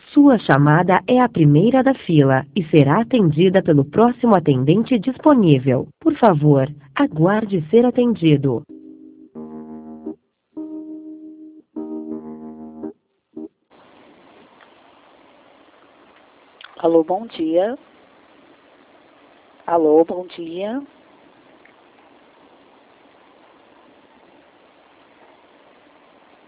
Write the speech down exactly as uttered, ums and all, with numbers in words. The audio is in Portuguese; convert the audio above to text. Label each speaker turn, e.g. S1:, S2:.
S1: Sua chamada é a primeira da fila e será atendida pelo próximo atendente disponível. Por favor, aguarde ser atendido.
S2: Alô, bom dia. Alô, bom dia.